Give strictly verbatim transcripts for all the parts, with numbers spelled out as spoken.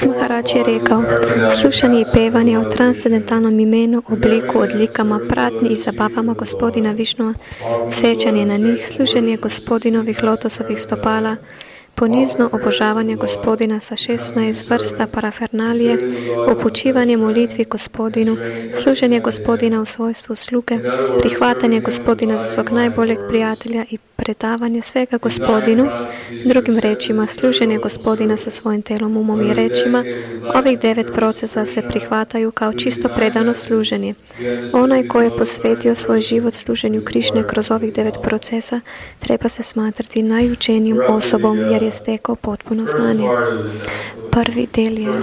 Maharaj je rekao, slušanje i pevanje o transcendentalnom imenu, obliku, odlikama, pratnji i zabavama gospodina Višnua, sjećanje na njih, služenje gospodinovih lotosovih stopala, ponizno obožavanje gospodina sa šesnaest vrsta parafernalije, upućivanje molitvi gospodinu, služenje gospodina u svojstvu sluge, prihvatanje gospodina za svog najboljeg prijatelja i predavanje svega gospodinu, drugim rečima, služenje gospodina sa svojim telom, umom i rečima. Ovih devet procesa se prihvataju kao čisto predano služenje. Onaj koji je posvetio svoj život služenju Krišne kroz ovih devet procesa treba se smatrati najučenijim osobom jer je stekao potpuno znanje. Prvi del je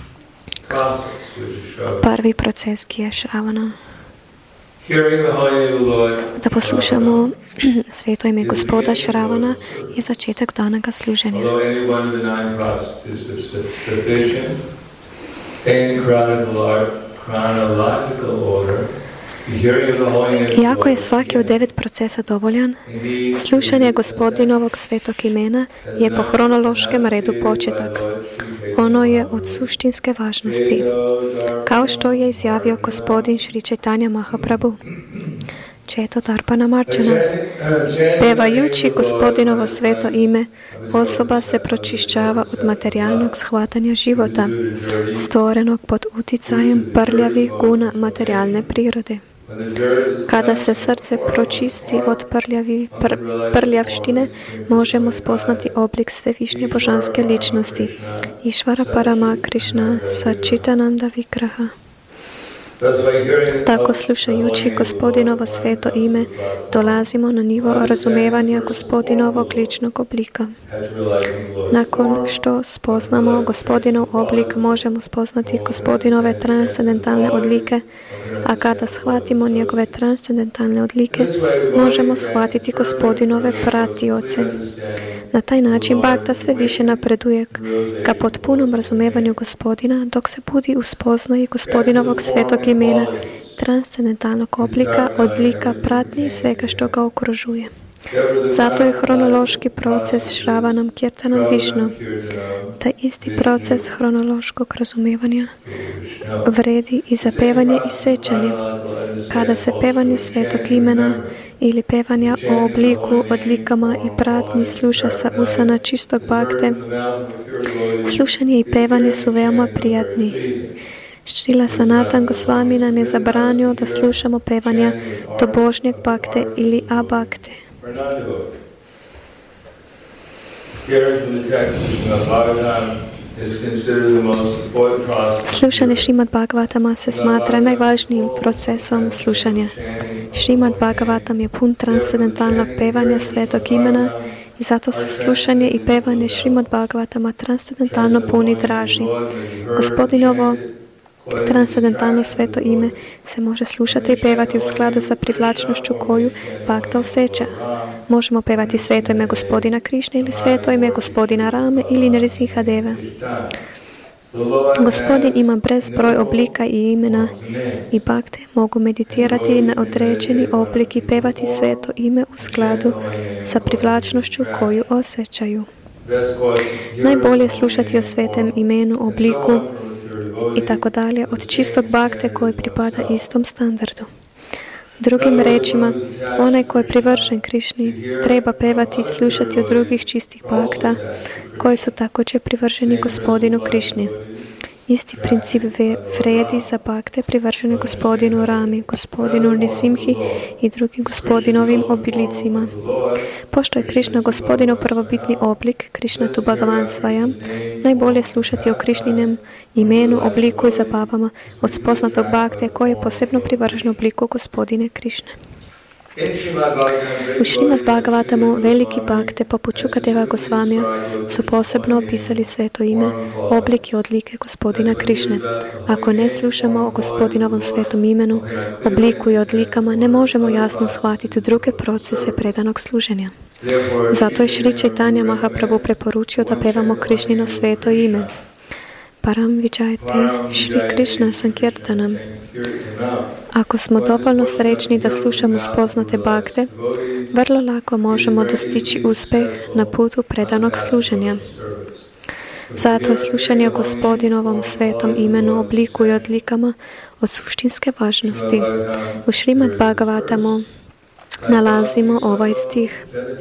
prvi proces Kija Šravana. Da poslušamo sveto ime gospoda Šravana je začetak danaga služenja. Iako je svaki od devet procesa dovoljan, slušanje gospodinovog svetog imena je po hronološkem redu početak. Ono je od suštinske važnosti. Kao što je izjavio gospodin Šri Chaitanya Mahaprabhu. Četo Darpana Marčana. Pevajući gospodinovo sveto ime, osoba se pročišćava od materijalnog shvatanja života, stvorenog pod uticajem prljavih guna materijalne prirode. Kada se srce pročisti od prljavi, pr, prljavštine, možemo spoznati oblik svevišnje božanske ličnosti, Išvara Parama Krišna Sačitananda Vigraha. Tako slušajući gospodinovo sveto ime, dolazimo na nivo razumevanja gospodinovog ličnog oblika. Nakon što spoznamo gospodinov oblik, možemo spoznati gospodinove transcendentalne odlike, a kada shvatimo njegove transcendentalne odlike, možemo shvatiti gospodinove pratioce. Na taj način Bhakta sve više napreduje ka potpunom razumevanju gospodina, dok se budi u spoznaji gospodinovog svetog imena, transcendentalnog oblika, odlika, pratnje i svega što ga okružuje. Zato je hronološki proces Šravanam Kirtanam Višnu. Taj isti proces hronološkog razumevanja vredi i za pevanje i sećanje. Kada se pevanje svetog imena ili pevanja o obliku, odlikama i pratnji sluša sa usana čistog bhakte, slušanje i pevanje su veoma prijatni. Šrila Sanatan Gosvami nam je zabranio da slušamo pevanja tobožnjeg bhakte ili abhakte. Slušanje Šrimad Bhagavatama se smatra najvažnijim procesom slušanja. Šrimad Bhagavatam je pun transcendentalnog pevanja svetog imena i zato su slušanje i pevanje Šrimad Bhagavatama transcendentalno puni draži. Gospodinovo transcendentalno sveto ime se može slušati i pevati u skladu sa privlačnošću koju Bhakta osjeća. Možemo pevati sveto ime gospodina Krišne ili sveto ime gospodina Rame ili Nrisimha Deva. Gospodin ima bezbroj oblika i imena i Bhakte mogu meditirati na određeni oblik i pevati sveto ime u skladu sa privlačnošću koju osjećaju. Najbolje je slušati o svetem imenu, obliku i tako dalje od čistog bhakte koji pripada istom standardu. Drugim rečima, onaj koji je privržen Krišni treba pevati i slušati od drugih čistih bhakta koji su također privrženi gospodinu Krišni. Isti princip vredi za bhakte privržene gospodinu Rami, gospodinu Nrisimhi i drugim gospodinovim oblicima. Pošto je Krišna gospodinov prvobitni oblik, Krišna tu Bhagavan Svayam, najbolje slušati o Krišninem imenu, obliku i zabavama od spoznatog bhakte koji je posebno privržen obliku gospodine Krišne. U Šrimad Bhagavatamu veliki bhakte poput Šukadeva Gosvamija su posebno opisali sveto ime, oblik i odlike gospodina Krišne. Ako ne slušamo o gospodinovom svetom imenu, obliku i odlikama, ne možemo jasno shvatiti druge procese predanog služenja. Zato je Šri Chaitanya Mahaprabhu preporučio da pevamo Krišnino sveto ime. Param Vijayate Šri Krišna Sankirtanam. Ako smo dovoljno srećni da slušamo spoznate bhakte, vrlo lako možemo dostići uspjeh na putu predanog služenja. Zato slušanje Gospodinovom svetom imenu oblikuje odlikama od suštinske važnosti. U Šrimad Bhagavatamu nalazimo ovaj stih.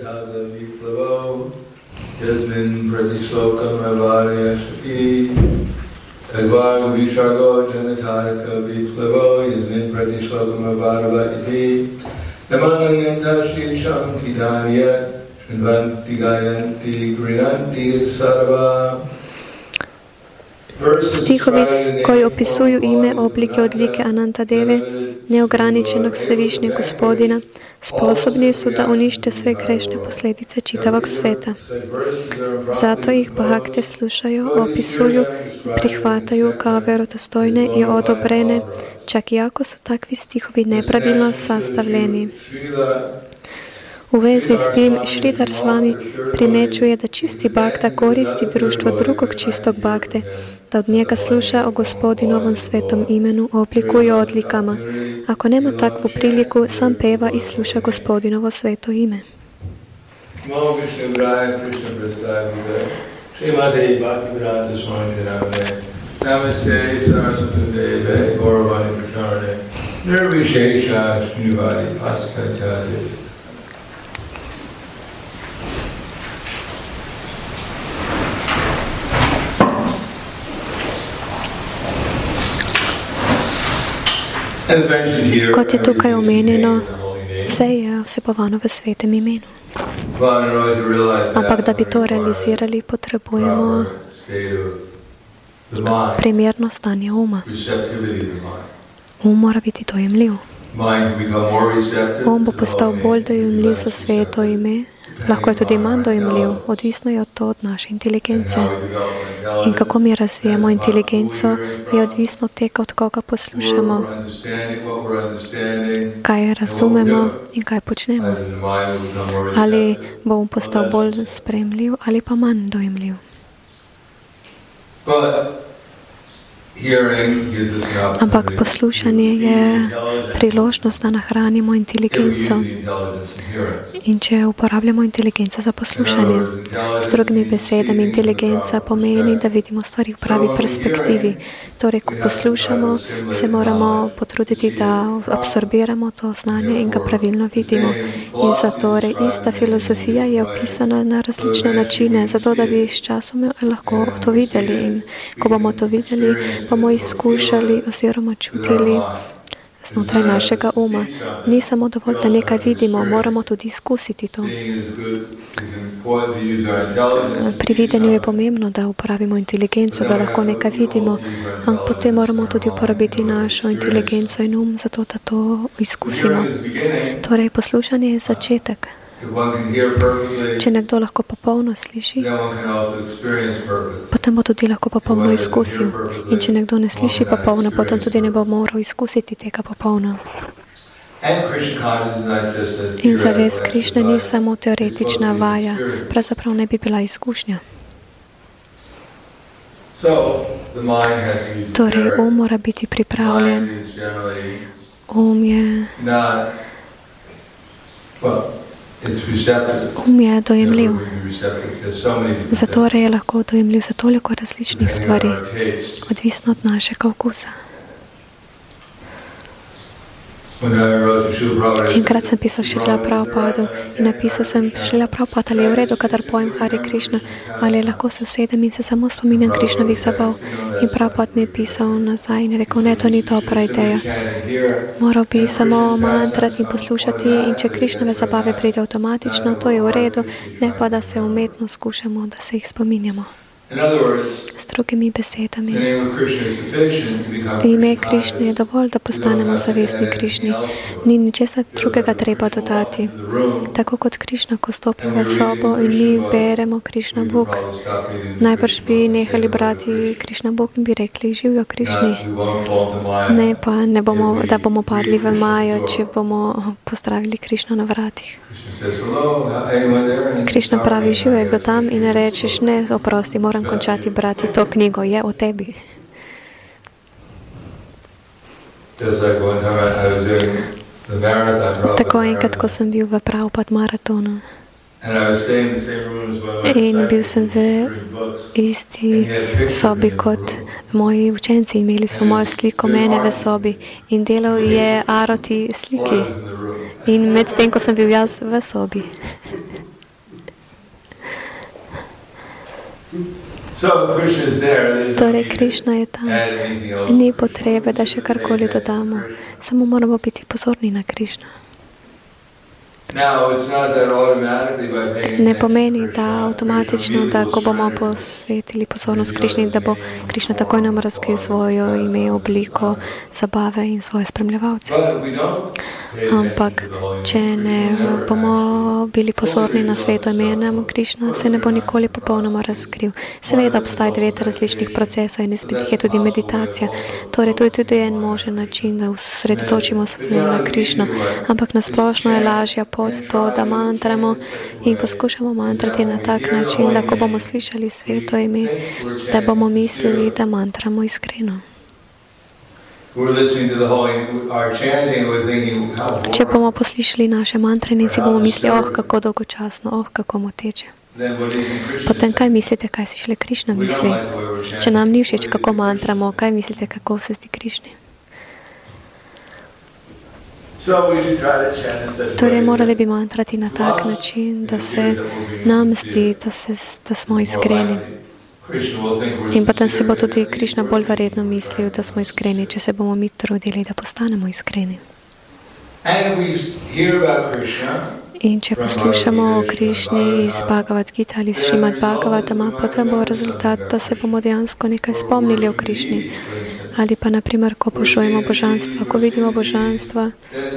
Stihovi koji opisuju ime, oblike, odlike Anantadeve, neograničenog svevišnjeg Gospodina, sposobni su da unište sve grešne posljedice čitavog sveta. Zato ih bhakte slušaju, opisuju, prihvataju kao vjerodostojne i odobrene, čak i ako su takvi stihovi nepravilno sastavljeni. U vezi s tim, Šridhar Swami primjećuje da čisti bhakta koristi društvo drugog čistog bhakte, da od njega sluša o Gospodinovom svetom imenu, obliku i odlikama. Ako nema takvu priliku, sam peva i sluša Gospodinovo sveto ime. Kot je tukaj omenjeno, vse je vsebovano v svetem imenu. Ampak da bi to realizirali, potrebujemo primerno stanje uma. Um mora biti dojemljiv. Um bo postal bolj dojemljiv za sveto ime, lahko je tudi manj dojemljiv, odvisno je od to od naše inteligence. In kako mi razvijamo inteligenco, je odvisno od tega, od koga poslušamo, kaj razumemo in kaj počnemo. Ali bo um postal bolj sprejemljiv ali pa manj dojemljiv. Ampak poslušanje je priložnost, da nahranimo inteligenco. In če uporabljamo inteligenco za poslušanje, s drugimi besedami, inteligenca pomeni, da vidimo stvari v pravi perspektivi. Torej, ko poslušamo, se moramo potruditi, da absorbiramo to znanje in ga pravilno vidimo. In zato ista filozofija je opisana na različne načine, zato da bi s časom lahko to videli. In ko bomo to videli, bomo izkušali oziroma čutili znotraj našega uma. Ni samo dovolj, da nekaj vidimo, moramo tudi izkusiti to. Pri videnju je pomembno, da uporabimo inteligenco, da lahko nekaj vidimo, ampak potem moramo tudi uporabiti našo inteligenco in um, zato da to izkusimo. Torej, poslušanje je začetek. Če nekdo lahko popolno sliši, potem bo tudi lahko popolno izkusil. In če nekdo ne sliši popolno, potem tudi ne bo moral izkusiti tega popolno. In zavest Krišne ni samo teoretična vaja, pravzaprav ne bi bila izkušnja. Torej, um mora biti pripravljen. Um je... Um je dojemljiv. Zato je lahko dojemljiv za toliko različnih stvari, odvisno od našega okusa. Enkrat sem pisal Šrila Prabhupadu in napisal sem Šrila Prabhupada, ali je v redu, kadar pojem Hare Krišna, ali lahko se usedem in se samo spominjam Krišnovih zabav. In Prabhupad mi je pisal nazaj in rekel, ne, to ni dobra ideja. Moral bi samo mantrati in poslušati in če Krišnove zabave pride avtomatično, to je v redu, ne pa da se umetno skušamo, da se jih spominjamo. S drugimi besedami, ime Krišne je dovolj, da postanemo zavestni Krišni. Ni ničesar drugega treba dodati. Tako kot Krišna, ko stopi v sobo in mi beremo Krišna Bog, najbrž bi nehali brati Krišna Bog in bi rekli, živijo Krišni. Ne pa, ne bomo, da bomo padli v majo, če bomo pozdravili Krišno na vratih. Krišna pravi, živijo kdo tam in rečeš, ne, oprosti, moram končati brati to knjigo, je o tebi. Tako enkrat, ko sem bil v Prabhupada maratonu In bil sem v isti sobi kot moji učenci. Imeli so mojo sliko mene v sobi in delal je Aroti sliki. In med tem, ko sem bil jaz v sobi. Torej, Krišna je tam. Ni potrebe, da še karkoli dodamo. Samo moramo biti pozorni na Krišno. Ne pomeni, da avtomatično, da ko bomo posvetili pozornost Krišni, da bo Krišna takoj nam razkril svojo ime, obliko, zabave in svoje spremljevalce. Ampak, če ne bomo bili pozorni na sveto ime, nam Krišna se ne bo nikoli popolnoma razkril. Seveda obstaja devet različnih procesov in izmed teh je tudi meditacija. Torej, to je tudi en možen način, da usredotočimo se na Krišno. Ampak nasplošno je lažja pot to, da mantramo in poskušamo mantrati na tak način, da ko bomo slišali sveto ime, da bomo mislili, da mantramo iskreno. Če bomo poslišali naše mantre in si bomo mislili, oh, kako dolgočasno, oh, kako moteče. Potem kaj mislite, kaj si šele Krišna misli? Če nam ni všeč, kako mantramo, kaj mislite, kako se zdi Krišni? Torej, morali bi mantrati na tak način, da se nam zdi, da, se, da smo iskreni. In potem se bo tudi Krišna bolj verjetno mislil, da smo iskreni, če se bomo mi trudili, da postanemo iskreni. In če poslušamo o Krišni iz Bhagavad Gita ali iz Šrimad Bhagavatama, potem bo rezultat, da se bomo dejansko nekaj spomnili o Krišni. Ali pa, naprimer, ko pošujemo božanstva, ko vidimo božanstva,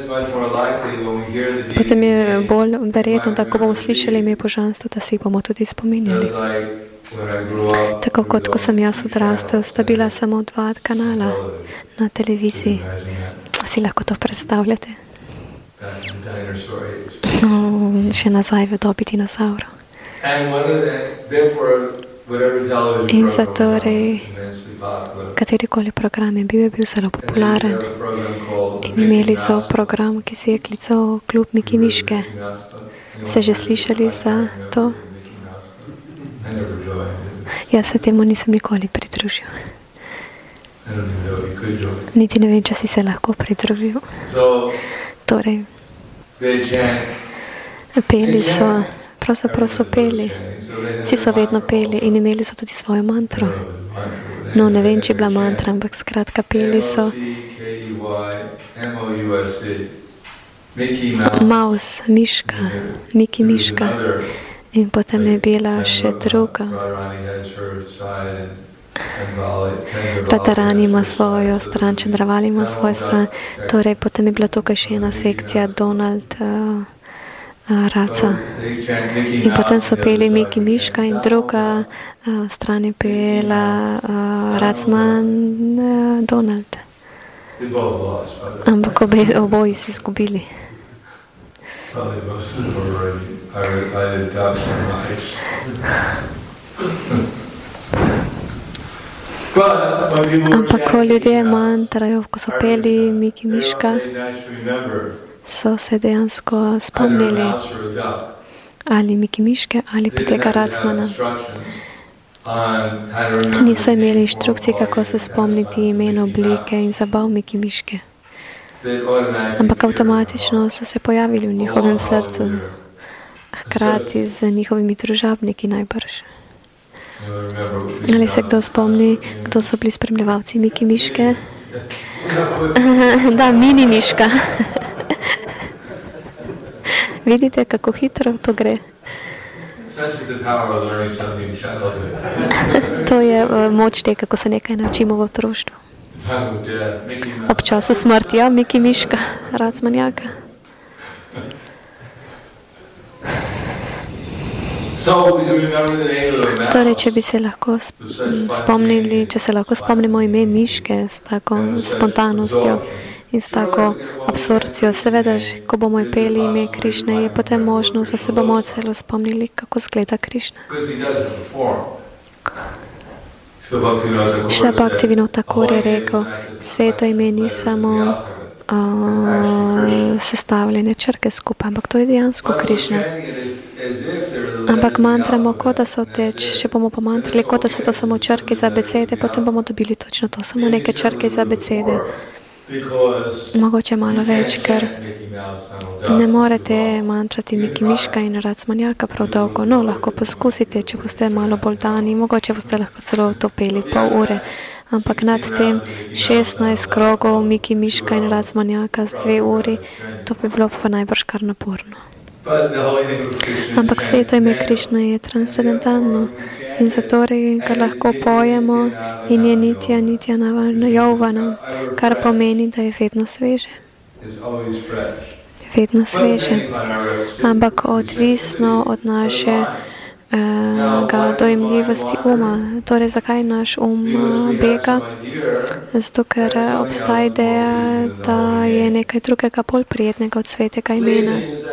potem je bolj verjetno, da ko bomo slišali ime božanstva, da si bomo tudi spominjali. Tako kot ko sem jaz odrastel, sta bila samo dva kanala na televiziji. Si lahko to predstavljate? No, še nazaj v dobi dinozaurov. In zatorej, katerikoli program je bil, je bil zelo popularen. In imeli so program, ki se je klical Klub Miki Miške. Ste že slišali za to? Jaz se temu nisem nikoli pridružil. Niti ne vem, če si se lahko pridružil. Torej, peli so, pravzaprav so peli. Vsi so vedno peli in imeli so tudi svojo mantro. No, ne vem, če je bila mantra, ampak skratka, peli so Maus, Miška, Miki Miška. In potem je bila še druga. Radharani ima svojo stran, Čandravali ima svojo stran. Torej, potem je bila tukaj še ena sekcija, Donald uh, uh, Raca. In potem so peli Miki Miška in druga uh, stran je pela uh, Racman uh, Donald. Ampak obe, oboji si izgubili. Ampak ko ljudje mantrajo, ko so peli Miki Miška, so se dejansko spomnili ali Miki Miške ali pa tega Racmana. Niso imeli inštrukcij, kako se spomniti imen, oblike in zabav Miki Miške. Ampak avtomatično so se pojavili v njihovem srcu, hkrati z njihovimi družabniki najbrž. Ali se kdo spomni, kdo so bili spremljevalci Miki Miške? Da, Mini Miška. Vidite, kako hitro to gre? To je moč tega, kako se nekaj naučimo v otroštvu. Ob času smrti, ja, Miki Miška, Racmanjaka. Torej, če bi se lahko spomnili, če se lahko spomnimo ime Miške s tako spontanostjo in s tako absorpcijo, seveda, ko bomo peli ime Krišne, je potem možnost, da se bomo celo spomnili, kako zgleda Krišna. Šrila Bhaktivinoda Thakur je rekel, sveto ime ni samo uh, sestavljene črke skupaj, ampak to je dejansko Krišna. Ampak mantramo, kot da so te, če bomo pomantrali, kot da so to samo črke za abecede, potem bomo dobili točno to, samo neke črke za abecede. Mogoče malo več, ker ne morete mantrati Miki Miška in Razmanjaka prav dolgo. No, lahko poskusite, če boste malo bolj dani, mogoče boste lahko celo to peli pol ure. Ampak nad tem šestnajst krogov Miki Miška in Razmanjaka z dve uri, to bi bilo pa najbrž kar naporno. Ampak sveto ime Krišna je transcendentalno in zato ga lahko pojemo in je nitja, nitja navarno jovano, kar pomeni, da je vedno sveže. Vedno sveže. Ampak odvisno od naše uh, dojemljivosti uma. Torej, zakaj naš um uh, bega? Zato, ker obstaja ideja, da je nekaj drugega bolj prijetnega od svetega imena.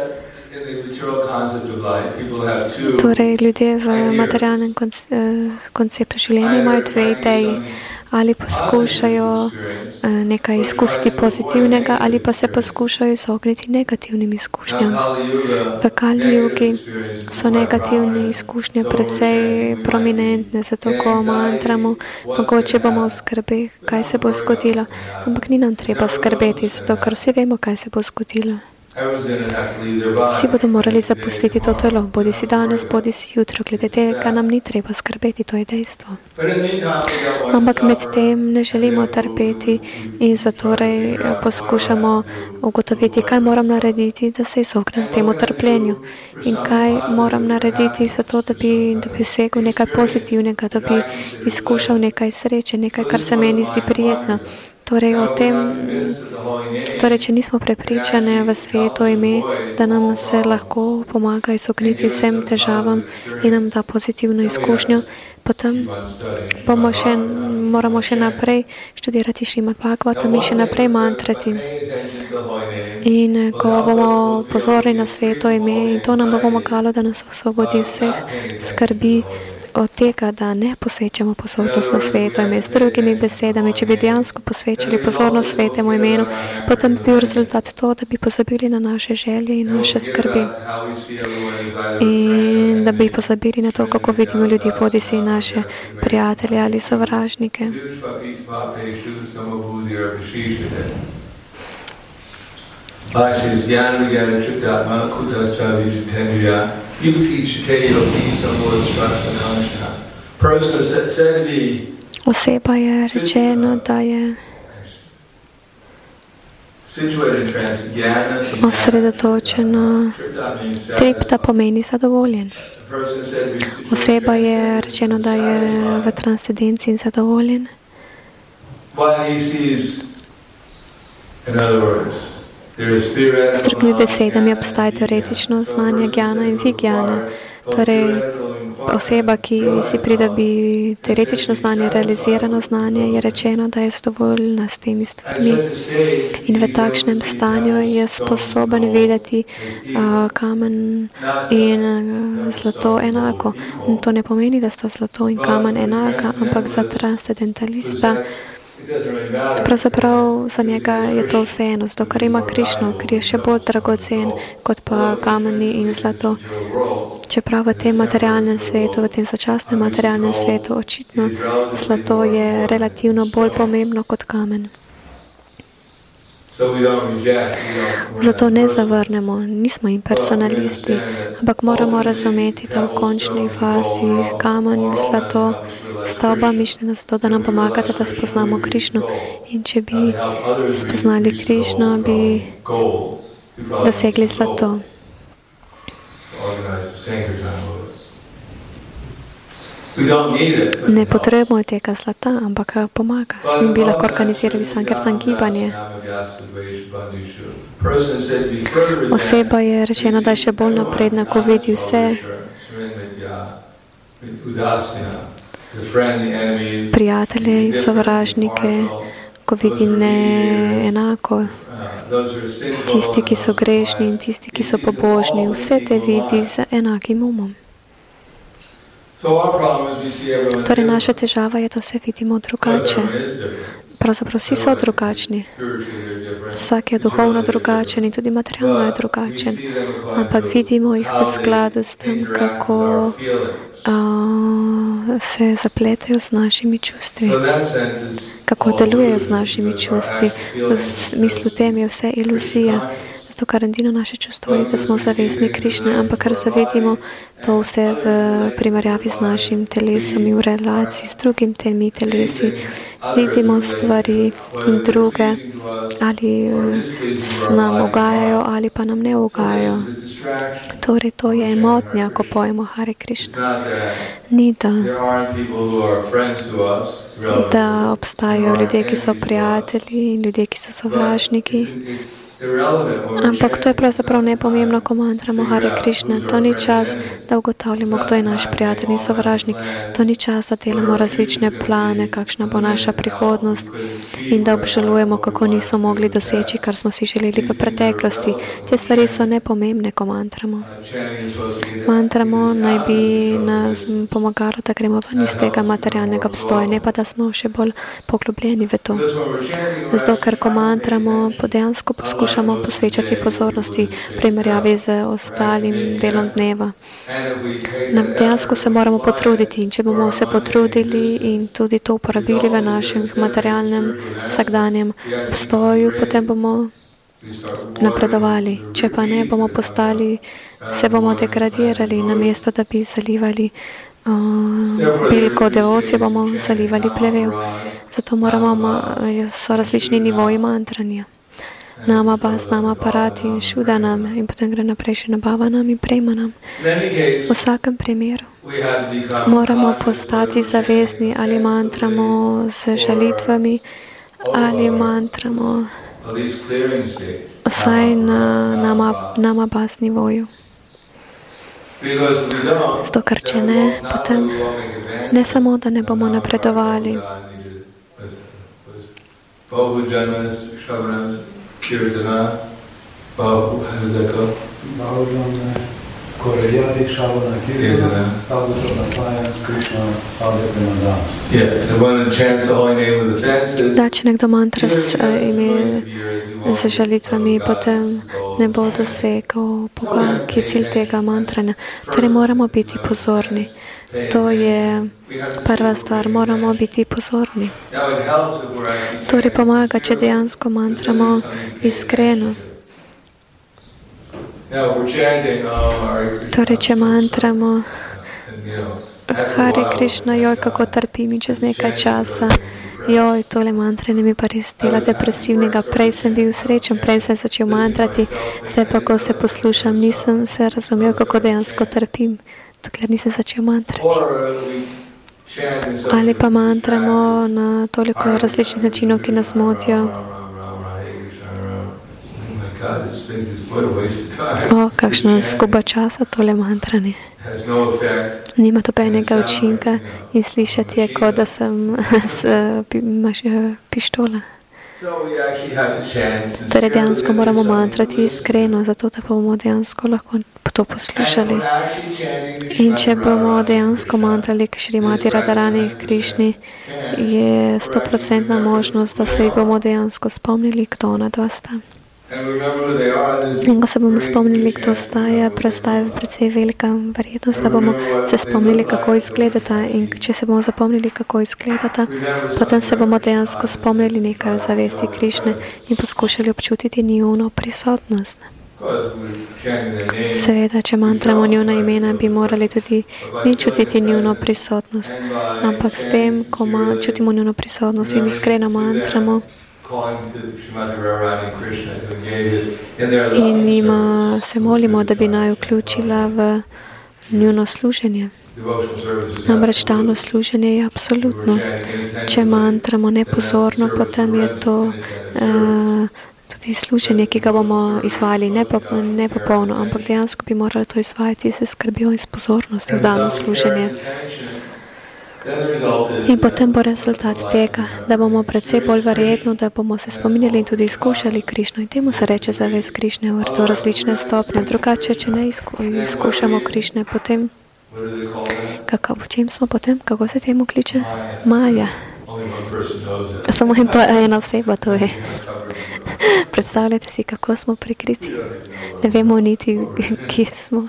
Torej, ljudje v materialnem konceptu življenja imajo dve ideji. Ali poskušajo nekaj izkusiti pozitivnega, ali pa se poskušajo izogniti negativnim izkušnjam. V Kali Jugi so negativne izkušnje precej prominentne, zato ko mantramo, mogoče bomo skrbeli, kaj se bo zgodilo, ampak ni nam treba skrbeti, zato ker vsi vemo, kaj se bo zgodilo. Vsi bodo morali zapustiti to telo, bodi si danes, bodi si jutro, glede tega nam ni treba skrbeti, to je dejstvo. Ampak med tem ne želimo trpeti in zatorej poskušamo ugotoviti, kaj moram narediti, da se izognem temu trpljenju in kaj moram narediti zato, da bi, da bi vsegel nekaj pozitivnega, da bi izkušal nekaj sreče, nekaj, kar se meni zdi prijetno. Torej, o tem, torej, če nismo prepričane v sveto ime, da nam se lahko pomaga izogniti vsem težavam in nam da pozitivno izkušnjo, potem bomo še, moramo še naprej študirati Šrimad Bhagavatam in še naprej mantrati. In ko bomo pozorni na sveto ime, in to nam bo pomagalo, da nas osvobodi vseh skrbi od tega, da ne posvečamo pozornost na sveto ime. Z drugimi besedami, če bi dejansko posvečali pozornost svetemu imenu, potem bi bil rezultat to, da bi pozabili na naše želje in naše skrbi. In da bi pozabili na to, kako vidimo ljudi, bodi si naše prijatelje ali sovražnike. Oseba je rečeno, da je osredotočeno. Tripta pomeni zadovoljen. Oseba je rečeno, da je v transcendenciji in zadovoljen. S drugimi besedami obstaja teoretično znanje gjana in vigjana. Torej, oseba, ki si pridobi teoretično znanje, realizirano znanje, je rečeno, da je zadovoljna s temi stvarmi. In v takšnem stanju je sposoben videti uh, kamen in uh, zlato enako. In to ne pomeni, da sta zlato in kamen enaka, ampak za transcendentalista pravzaprav za njega je to vseeno, zato ker ima Krišno, ker je še bolj dragocen kot pa kameni in zlato. Čeprav v tem materialnem svetu, v tem začasnem materialnem svetu, očitno zlato je relativno bolj pomembno kot kamen. Zato ne zavrnemo, nismo impersonalisti, ampak moramo razumeti, da v končni fazi kamen in zlato sta oba mišljena zato, da nam pomagata, da spoznamo Krišno. In če bi spoznali Krišno, bi dosegli zlato. Ne potrebujemo tega zlata, ampak pomaga. Z njim bi lahko organizirali Sankirtan gibanje. Oseba je rečeno, da je še bolj napredna, ko vidi vse prijatelje in sovražnike, ko vidi ne enako. Tisti, ki so grešni in tisti, ki so pobožni, vse te vidi z enakim umom. Torej, naša težava je, da vse vidimo drugače. pravzaprav vsi so drugačni. Vsak je duhovno drugačen in tudi materialno je drugačen. Ampak vidimo jih v skladu s tem, kako uh, se zapletajo z našimi čustvi. Kako delujejo z našimi čustvi. V smislu tem je vse iluzija. Zato, kar edino naše čustvo je, da smo zavestni Krišne, ampak kar zavedimo, to vse v primerjavi z našim telesom in v relaciji z drugim temi telesi. Vidimo stvari in druge, ali nam ugajajo, ali pa nam ne ugajajo. Torej, to je motnja, ko pojemo Hare Krišna. Ni da, da obstajajo ljudje, ki so prijatelji in ljudje, ki so sovražniki. Ampak to je pravzaprav nepomembno, ko mantramo Hare Krišna. To ni čas, da ugotavljamo, kdo je naš prijatelj in sovražnik. To ni čas, da delamo različne plane, kakšna bo naša prihodnost in da obžalujemo, kako nismo mogli doseči, kar smo si želeli v preteklosti. Te stvari so nepomembne, ko mantramo. Mantramo naj bi nas pomagalo, da gremo ven iz tega materialnega obstoja, ne pa da smo še bolj poglobljeni v to. Zato, ker ko mantramo, dejansko poskušamo Poskušamo posvečati pozornosti v primerjavi z ostalim delom dneva. Dejansko se moramo potruditi in če bomo se potrudili in tudi to uporabili v našem materialnem vsakdanjem obstoju, potem bomo napredovali. Če pa ne, bomo postali, se bomo degradirali, namesto da bi zalivali uh, bilko devocije, bomo zalivali plevel. Zato moramo, so različni nivoji mantranja. Nama bas, nama parati in šuda nam in potem gre naprej še nabava nam in prejma nam. V vsakem primeru moramo postati zavezni ali mantramo z žalitvami ali mantramo vsaj na nama, nama bas nivoju. Zato, ker če ne, potem ne samo, da ne bomo napredovali. Kirtana, Bahu, how does that go? Bahujana, Koreyati, Shavana, Kirtana, Sadhusanapaya, Krishna, Sadhusananda. Yes, and when it chants the holy name of the fences, da, če nekdo mantra s ime z žalitvami, potem ne bo dosegal Boga, ki je cilj tega mantranja. Torej moramo biti pozorni. To je prva stvar, moramo biti pozorni. Torej pomaga, če dejansko mantramo iskreno. Torej, če mantramo Hare Krišna, joj, kako trpim in čez nekaj časa, joj, tole mantranje mi pa res dela depresivnega. Prej sem bil srečen, prej sem začel mantrati, zdaj pa, ko se poslušam, nisem se razumel, kako dejansko trpim, dokler nisem začel mantrati. Ali pa mantramo na toliko različnih načinov, ki nas motijo. O, kakšna zguba časa tole mantranje. Nima tobenega učinka in slišati je, kot da sem pištola. Torej dejansko moramo mantrati iskreno, zato da bomo dejansko lahko to poslušali. In če bomo dejansko mantrali k Šrimati Radharani Krišni, je stoprocentna možnost, da se bomo dejansko spomnili, kdo ona dva sta. In ko se bomo spomnili, kdo sta, je predstav precej velika verjetnost, da bomo se spomnili, kako izgledata. In če se bomo zapomnili, kako izgledata, potem se bomo dejansko spomnili nekaj o zavesti Krišne in poskušali občutiti njuno prisotnost. Seveda, če mantramo njuna imena, bi morali tudi mi čutiti njuno prisotnost. Ampak s tem, ko čutimo njuno prisotnost in iskreno mantramo, in njima se molimo, da bi naj vključila v njuno služenje. Namreč davno služenje je absolutno. Če mantramo nepozorno, potem je to uh, tudi služenje, ki ga bomo izvajali nepopolno, ampak dejansko bi morali to izvajati s skrbjo in s pozornostjo v davno služenje. In potem bo rezultat tega, da bomo predvsej bolj verjetno, da bomo se spominjali in tudi izkušali Krišno. In temu se reče zavest Krišne, v to različne stopnje. Drugače, če ne izku, izkušamo Krišne, potem, kako, v čem smo potem, kako se temu kliče? Maja. Samo ena oseba to ve. Predstavljate si, kako smo prikriti. Ne vemo niti, kje smo.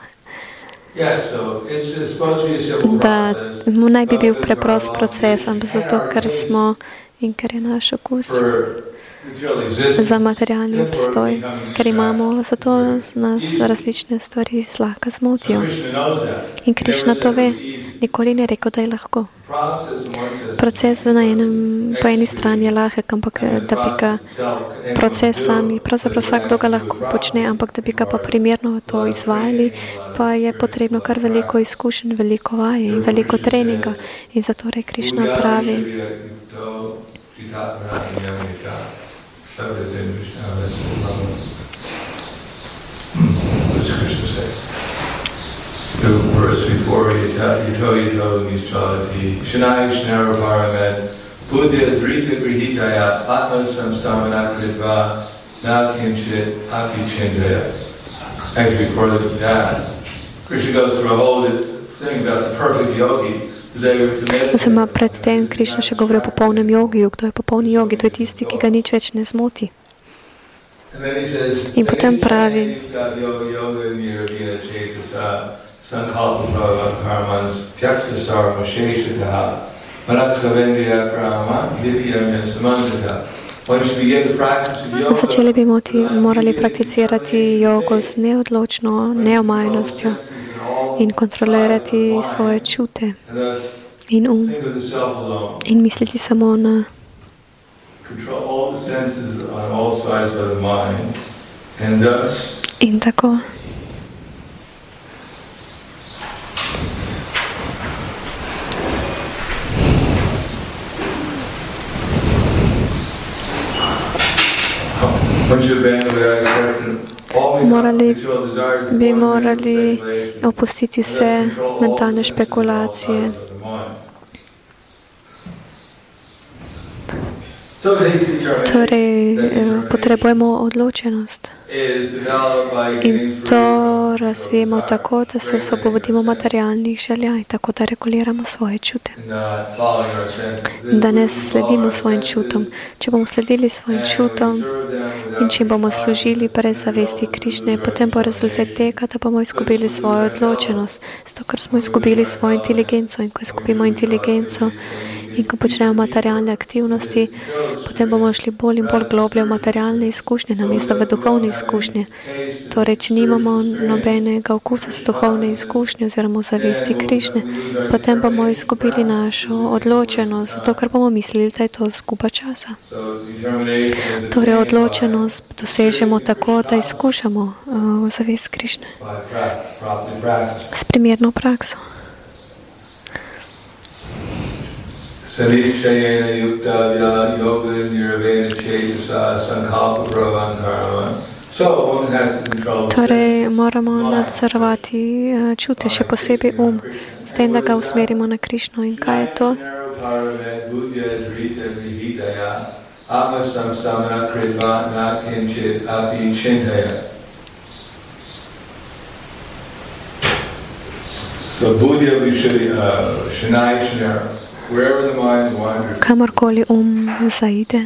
Da naj bi bil preprost proces, ampak zato, ker smo in ker je naš okus za materialni obstoj, ker imamo, zato nas različne stvari zlahka zmotijo. In Krišna to ve. Nikoli ne rekel, da je lahko. Proces na enem, po eni strani je lahek, ampak da bi ga proces sami, pravzaprav vsakdo ga lahko počne, ampak da bi ga pa primerno to izvajali, pa je potrebno kar veliko izkušenj, veliko vaje in veliko treninga. In zato je Krišna pravi. The verse before Yito Yito Nishchalati Shanai Shnara Paramet Buddha Drita Grihitaya Atma Samstamana Kritva Na Kimchit Api Chandaya. Actually, before that, Krishna goes through a whole thing about the perfect yogi. Oziroma pred tem Krišna še govori o popolnem jogiju. Kdo je popolni jogi? To je tisti, ki ga nič več ne zmoti. In potem pravi, Sankalpa Karmans Pyaksasar Masheshataha Manaksavendriya Krama Divyamya Samantata. Začeli bi morali prakticirati jogo z neodločno neomajnostjo in kontrolirati svoje čute in um in misliti samo na in tako Morali, bi morali opustiti vse mentalne špekulacije. Torej, potrebujemo odločenost. In to razvijemo tako, da se osvobodimo materialnih želja in tako, da reguliramo svoje čute. Da ne sledimo svojim čutom. Če bomo sledili svojim čutom in če bomo služili brez zavesti Krišne, potem bo rezultat tega, da bomo izgubili svojo odločenost. Zato, ker smo izgubili svojo inteligenco in ko izgubimo inteligenco in ko počnemo materialne aktivnosti, potem bomo šli bolj in bolj globlje v materialne izkušnje, namesto v duhovne izkušnje. Torej, če nimamo nobenega okusa za duhovne izkušnje oziroma zavesti Krišne, potem bomo izgubili našo odločenost, zato ker bomo mislili, da je to izguba časa. Torej, odločenost dosežemo tako, da izkušamo uh, zavest Krišne s primerno prakso. Sanishayena yukta vya yoga nirvana cetasa sankalpa pravankarama. So one has to control. Torej, moramo nadzorovati čute, še posebej um, s tem, da ga usmerimo na Krišno. In kaj je to? So Buddha Vishaya Shanai kamorkoli um zaide.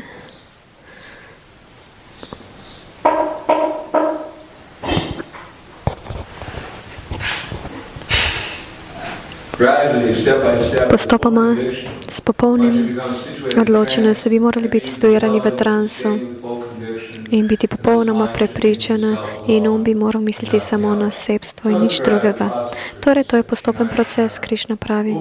Postopoma s popolnim odločenostjo bi morali biti situirani v transu in biti popolnoma prepričani in um bi moral misliti samo na sebstvo in nič drugega. Torej, to je postopen proces, Krišna pravi.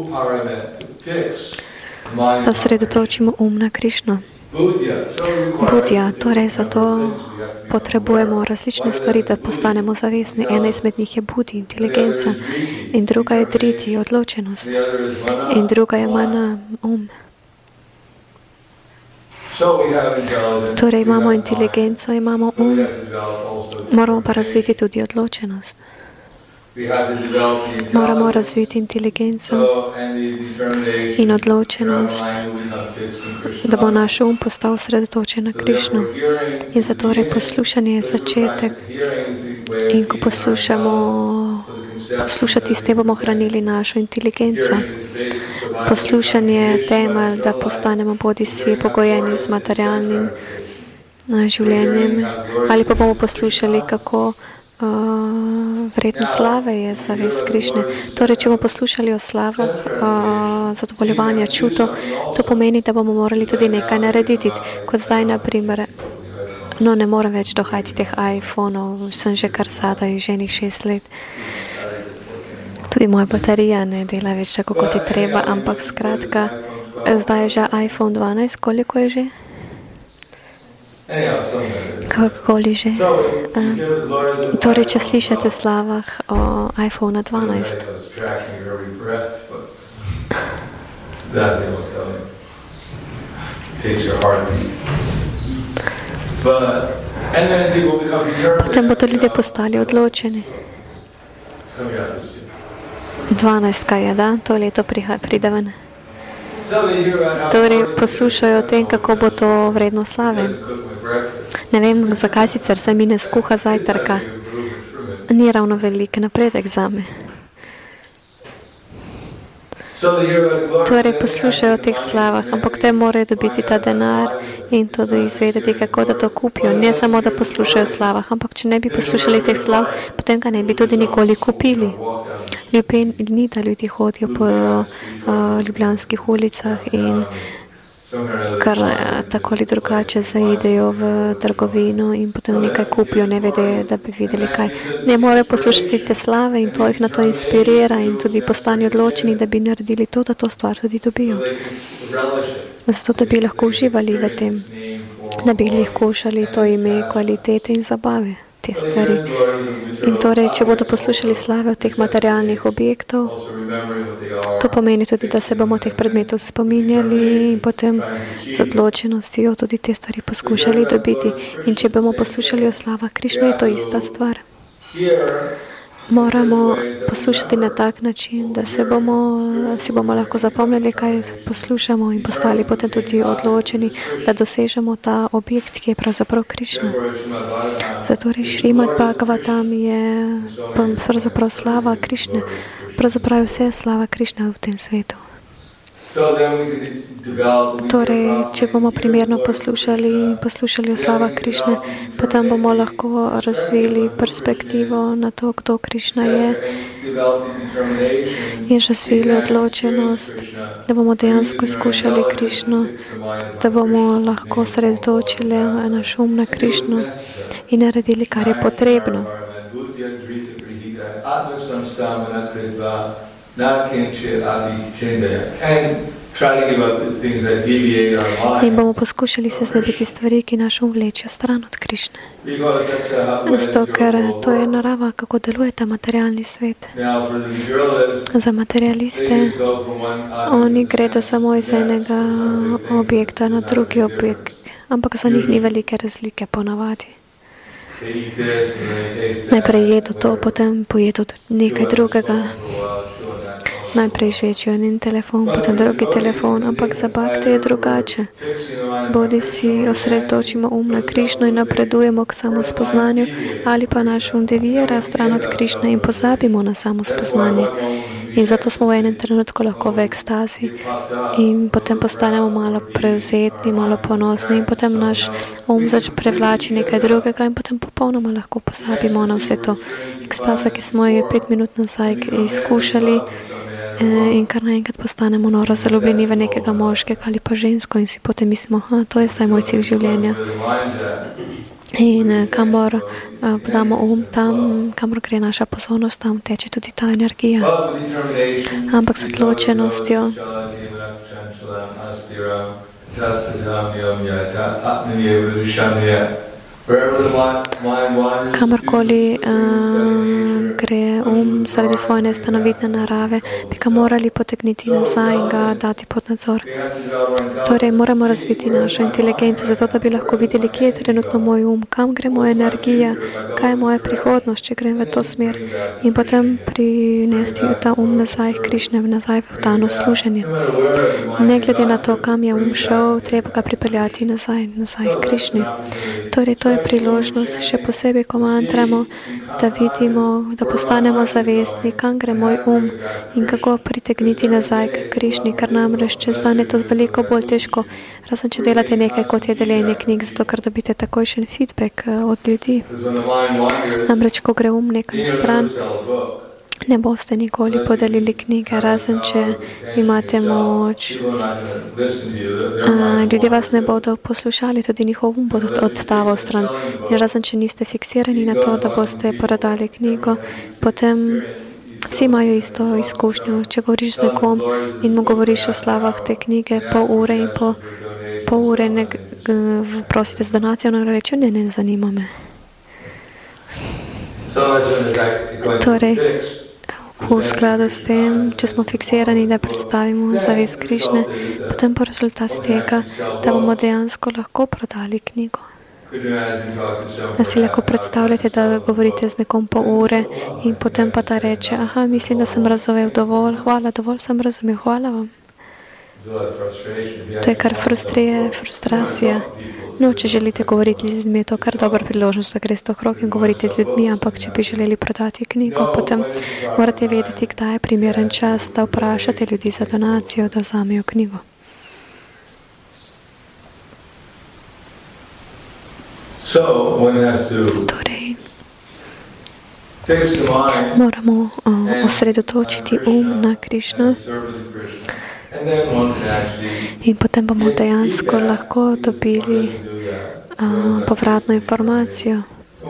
Da sredotočimo um na Krišno. Budja, torej zato potrebujemo različne stvari, da postanemo zavestni. Ena izmed njih je budi, inteligenca, in druga je driti, odločenost, in druga je mana, um. Torej imamo inteligenco, imamo um, moramo pa razviti tudi odločenost. Moramo razviti inteligenco in odločenost, da bo naš um postal osredotočen na Krišno. In zato je poslušanje začetek. In ko poslušamo, poslušati s tem bomo hranili našo inteligenco. poslušanje je temelj, da postanemo bodi si pogojeni z materialnim življenjem, ali pa bomo poslušali, kako uh, vredno slave je zavest Krišne. Torej, če bomo poslušali o slavah, uh, zadovoljevanja čutov, to pomeni, da bomo morali tudi nekaj narediti. Kot zdaj, na primer, no, ne morem več dohajati teh iPhonov, sem že kar sada in že enih šest let. Tudi moja baterija ne dela več tako, kot je treba, ampak skratka, zdaj je že iPhone dvanajst, koliko je že? Kakorkoli že. Uh, torej, če slišate slavah o iPhone dvanajst. Potem bodo ljudje postali odločeni. dvanajst kaj je, da? To leto pride ven. Torej, poslušajo o tem, kako bo to vredno slave. Ne vem, zakaj sicer se mi ne skuha zajtrka. Ni ravno velik napredek zame. Torej, poslušajo o teh slavah, ampak te morajo dobiti ta denar in tudi izvedeti, kako da to kupijo. Ne samo, da poslušajo o slavah, ampak če ne bi poslušali teh slav, potem ga ne bi tudi nikoli kupili. Ljuben ni, da ljudi hodijo po uh, ljubljanskih ulicah in kar tako ali drugače zaidejo v trgovino in potem nekaj kupijo, ne vede, da bi videli kaj. Ne morejo poslušati te slave in to jih na to inspirira in tudi postane odločeni, da bi naredili to, da to stvar tudi dobijo. Zato, da bi lahko uživali v tem, da bi lahko ušali to ime kvalitete in zabave, te stvari. In torej, če bodo poslušali slave od teh materialnih objektov, to pomeni tudi, da se bomo teh predmetov spominjali in potem z odločenostjo tudi te stvari poskušali dobiti. In če bomo poslušali o slavah Krišne, je to ista stvar. Moramo poslušati na tak način, da se bomo, si bomo lahko zapomnili, kaj poslušamo in postali potem tudi odločeni, da dosežemo ta objekt, ki je pravzaprav Krišna. Zato Šrimad Bhagavatam je pravzaprav slava Krišne. Pravzaprav je vse slava Krišne v tem svetu. Torej, če bomo primerno poslušali, poslušali o slavah Krišne, potem bomo lahko razvili perspektivo na to, kdo Krišna je in razvili odločenost, da bomo dejansko izkušali Krišno, da bomo lahko sredotočili naš um na Krišno in naredili, kar je potrebno. In bomo poskušali se znebiti stvari, ki naš um vlečijo stran od Krišne. Zato, ker to je narava, kako deluje ta materialni svet. Za materialiste oni gredo samo iz enega objekta na drugi objekt, ampak za njih ni velike razlike ponavadi. Najprej jedo to, potem pojedo nekaj drugega. Najprej žvečijo en telefon, potem drugi telefon, ampak za bhakte je drugače. Bodi si osredotočimo um na Krišno in napredujemo k samospoznanju, ali pa naš um devira stran od Krišne in pozabimo na samospoznanje. In zato smo v enem trenutku lahko v ekstazi in potem postanemo malo prevzetni, malo ponosni in potem naš um zač prevlači nekaj drugega in potem popolnoma lahko pozabimo na vse to. Ekstaza, ki smo jo pet minut nazaj izkušali, in kar naenkrat postanemo noro zaljubljeni v nekega moškega ali pa žensko in si potem mislimo, da to je zdaj moj cilj življenja. In kamor uh, podamo um, tam, kamor gre naša pozornost, tam teče tudi ta energija. Ampak s odločenostjo kamorkoli uh, gre um zaradi svoje nestanovitne narave, bi ga morali potegniti nazaj in ga dati pod nadzor. Torej, moramo razviti našo inteligenco, zato da bi lahko videli, kje je trenutno moj um, kam gre moja energija, kaj je moja prihodnost, če grem v to smer. In potem prinesti ta um nazaj k Krišne, nazaj v dano služenje. Ne glede na to, kam je um šel, treba ga pripeljati nazaj, nazaj k Krišni. Torej, to je priložnost, še posebej, ko mantramo, da vidimo, da postanemo zavestni, kam gre moj um in kako pritegniti nazaj k Krišni, ker namreč čez dan je to veliko bolj težko, razen če delate nekaj, kot je deljenje knjig, zato ker dobite takojšen feedback od ljudi. Namreč, ko gre um nekam stran, ne boste nikoli podelili knjige, razen če imate moč. A, ljudje vas ne bodo poslušali, tudi njihov um bo odstaval stran. In razen če niste fiksirani na to, da boste prodali knjigo, potem vsi imajo isto izkušnjo. Če govoriš z nekom in mu govoriš o slavah te knjige, pol ure in po pol ure ne prosite z donacijo, on reče, ne, ne zanima me. Torej, v skladu s tem, če smo fiksirani, da predstavimo zavest Krišne, potem po rezultat tega, da bomo dejansko lahko prodali knjigo. Da si lahko predstavljate, da govorite z nekom po ure in potem pa ta reče, aha, mislim, da sem razumel dovolj, hvala, dovolj sem razumel, hvala vam. To je kar frustrije, frustracija. No, če želite govoriti z ljudmi, je to kar dobra priložnost, da greste okrog in govorite z ljudmi, ampak če bi želeli prodati knjigo, potem morate vedeti, kdaj je primeren čas, da vprašate ljudi za donacijo, da vzamejo knjigo. Torej, moramo uh, osredotočiti um na Krišno in potem bomo dejansko lahko dobili uh, povratno informacijo.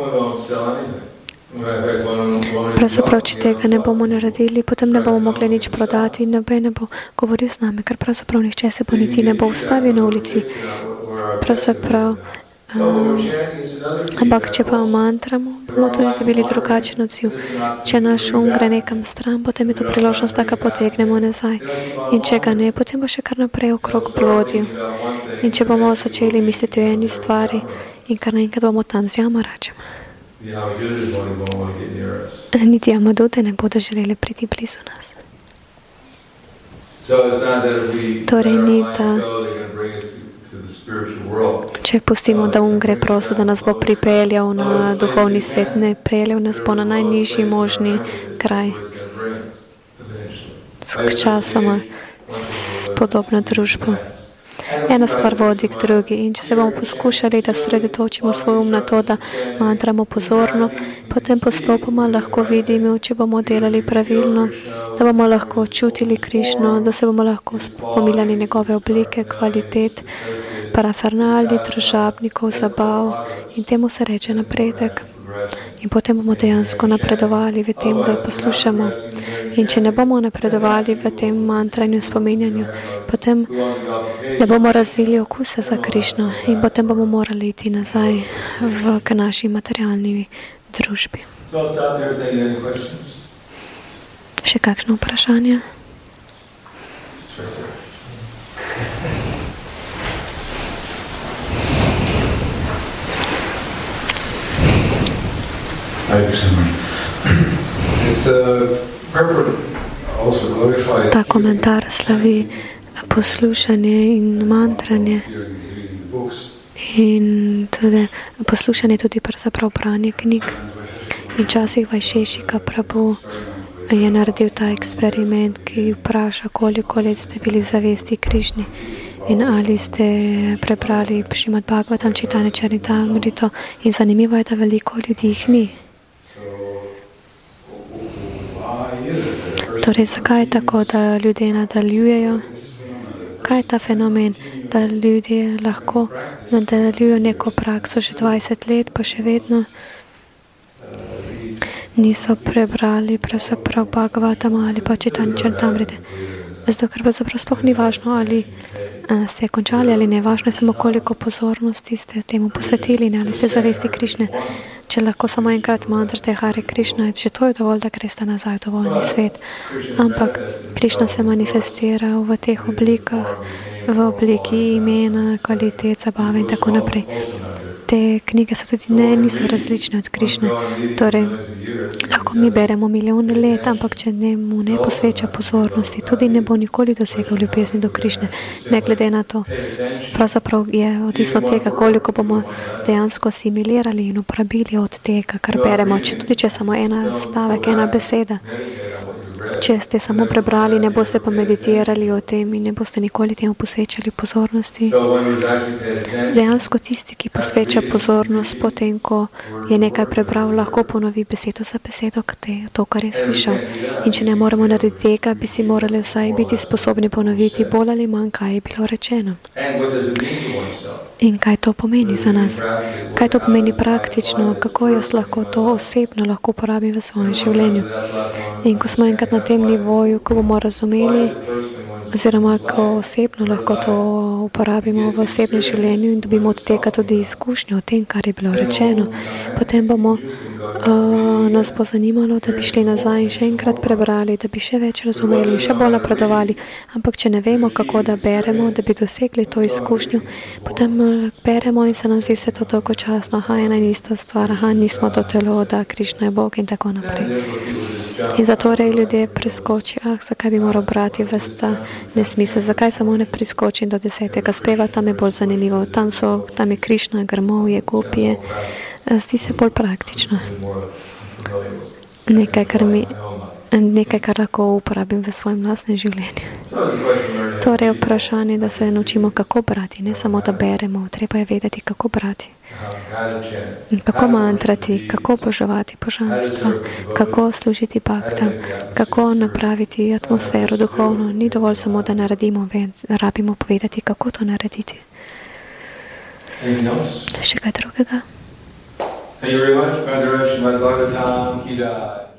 Pravzaprav, če tega ne bomo naredili, potem ne bomo mogli nič prodati in noben ne bo govoril z nami, ker pravzaprav nihče se bo niti ne bo ustavil na ulici. Pravzaprav Um, ampak, če pa mantramo, bomo tudi dobili drugačen odziv. Če naš um gre nekam stran, potem je to priložnost, da ga potegnemo nazaj. In če ga ne, potem bo še kar naprej okrog blodil. In če bomo začeli misliti o eni stvari in kar naenkrat bomo tam z jamaračem. Niti Jamadute ne bodo želeli priti blizu nas. Torej ni, da če pustimo, da um gre prosto, da nas bo pripeljal na duhovni svet, ne pripeljal nas bo na najnižji možni kraj. S časoma podobna družba. Ena stvar vodi k drugi in če se bomo poskušali, da sredotočimo svoj um na to, da mantramo pozorno, potem postopoma lahko vidimo, če bomo delali pravilno, da bomo lahko čutili Krišno, da se bomo lahko spominjali njegove oblike, kvalitet, parafernali, družabnikov, zabav in temu se reče napredek. In potem bomo dejansko napredovali v tem, da poslušamo. In če ne bomo napredovali v tem mantranju, spominjanju, potem ne bomo razvili okusa za Krišno in potem bomo morali iti nazaj v k naši materialni družbi. Še kakšno vprašanje? Ta komentar slavi poslušanje in mantranje in tudi poslušanje tudi pravzaprav branje knjig. In časih Vajšešika Prabhu je naredil ta eksperiment, ki vpraša, koliko let ste bili v zavesti Krišni in ali ste prebrali Šrimad Bhagavatam, Čitanje Čaritamrito in zanimivo je, da veliko ljudi jih ni. Torej, zakaj je tako, da ljudje nadaljujejo? Kaj je ta fenomen, da ljudje lahko nadaljujo neko prakso že dvajset let, pa še vedno niso prebrali pravzaprav Bhagavatama ali pa Čitanje Čaritamrite? Zato, ker pravzaprav sploh ni važno, ali a, ste končali ali ne. Važno je samo, koliko pozornosti ste temu posvetili, ne, ali ste zavesti Krišne. Če lahko samo enkrat mantrate Hare Krišna, že to je dovolj, da greste nazaj v dovoljni svet. Ampak Krišna se manifestira v teh oblikah, v obliki imena, kvalitet, zabave in tako naprej. te knjige so tudi ne, niso različne od Krišne. Torej, lahko mi beremo milijone let, ampak če mu ne posveča pozornosti, tudi ne bo nikoli dosegel ljubezni do Krišne. Ne glede na to. Pravzaprav je odvisno od tega, koliko bomo dejansko asimilirali in uporabili od tega, kar beremo. Če tudi če samo ena stavek, ena beseda. Če ste samo prebrali, ne boste pa meditirali o tem in ne boste nikoli temu posvečali pozornosti. Dejansko tisti, ki posveča pozornost potem, ko je nekaj prebral, lahko ponovi besedo za besedo, to, kar je slišal. In če ne moremo narediti tega, bi si morali vsaj biti sposobni ponoviti bolj ali manj, kaj je bilo rečeno. In kaj to pomeni za nas? Kaj to pomeni praktično? Kako jaz lahko to osebno lahko uporabim v svojem življenju? In ko smo enkrat na tem nivoju, ko bomo razumeli, oziroma ko osebno lahko to uporabimo v osebnem življenju in dobimo od tega tudi izkušnjo o tem, kar je bilo rečeno, potem bomo uh, nas bo zanimalo, da bi šli nazaj in še enkrat prebrali, da bi še več razumeli in še bolj napredovali. Ampak če ne vemo, kako da beremo, da bi dosegli to izkušnjo, potem beremo in se nam zdi vse to dolgočasno. Aha, ena in ista stvar, aha, nismo to telo, da Krišna je Bog in tako naprej. In zato rej ljudje preskoči, ah, zakaj bi moral brati ves ta nesmisel, zakaj samo ne priskočim do desetega speva, tam je bolj zanimivo, tam, so, tam je Krišna, grmovje, gopije, zdi se bolj praktično. Nekaj, kar mi, nekaj, kar lahko uporabim v svojem lastnem življenju. Torej vprašanje, da se naučimo, kako brati, ne samo da beremo, treba je vedeti, kako brati. Kako mantrati, kako oboževati božanstva, kako služiti bhaktam, kako napraviti atmosfero duhovno. Ni dovolj samo, da naredimo, rabimo povedati, kako to narediti. Še kaj drugega?